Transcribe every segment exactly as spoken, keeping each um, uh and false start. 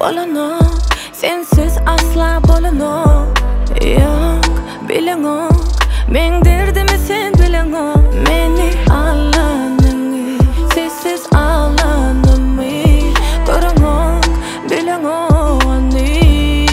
Bolano, sensiz asla bolano. Yok, bilen o, men derdimi sen bilen o. Meni ağlanımı, sessiz ağlanımı. Görün o, bilen o anı.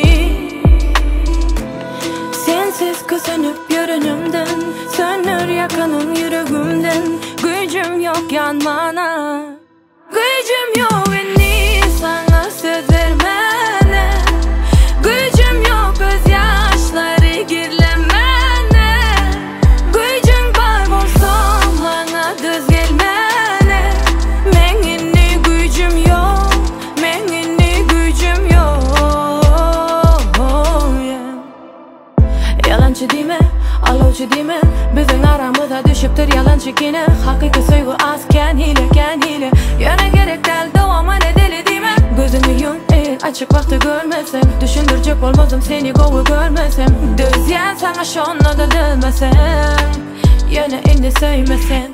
Sensiz küsünüp yürünümden, sönür yakının yüreğimden. Gücüm yok yanmana, gücüm yok beni sana söz vermene. Gücüm yok gözyaşları girlemene. Gücün kaybolsam bana düz gelmene. Menini gücüm yok, menini gücüm yok, yeah. Yalancı deme, alovcu deme. Bizim aramıza düşüptür yalancı yine. Hakiki sevgi azken hile, ken hile. Yana gerek del devamı ne deli deme. Gözünü yum eğer açık vakti görmesem. Düşündürecek olmazım seni kovu görmesem. Düz yen sana şonla da dönmesem. Yana indi sevmesen.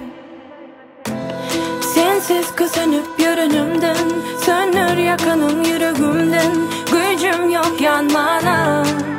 Sensiz küsünüp yürünümden, sönür yakının yüreğimden. Gücüm yok yanmana.